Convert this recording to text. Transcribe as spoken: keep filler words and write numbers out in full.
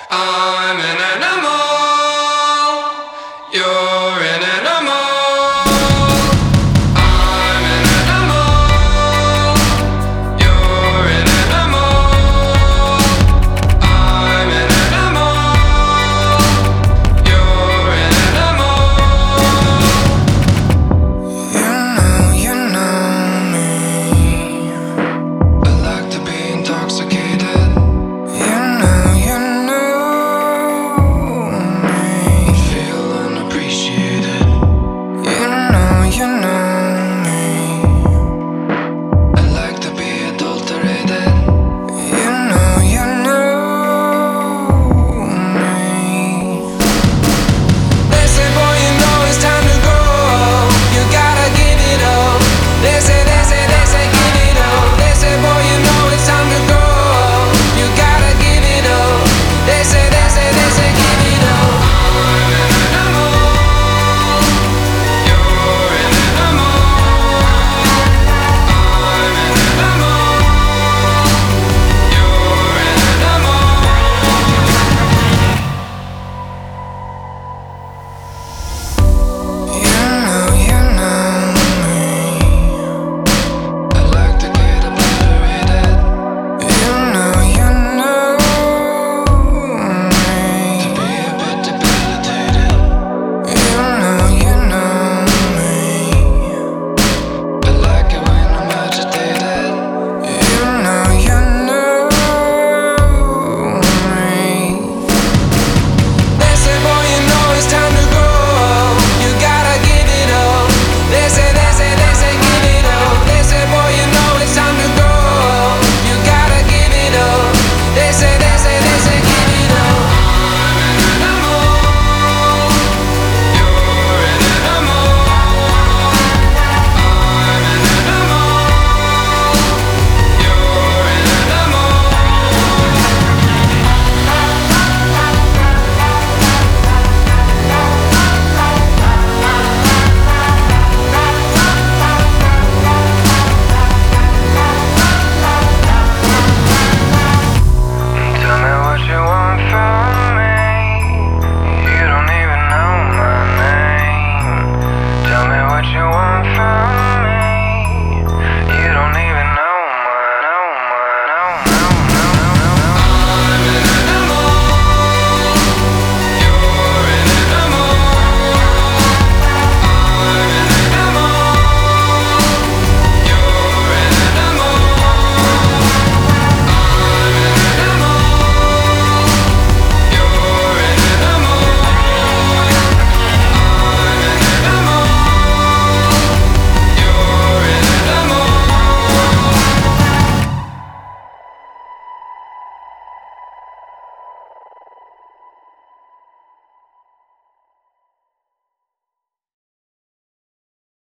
I'm an animal. You're an animal. I'm an animal. You're an animal. I'm an animal. You're an animal. You know, you know me. I like to be intoxicated. You know, you know me. Feel unappreciated. You know, you know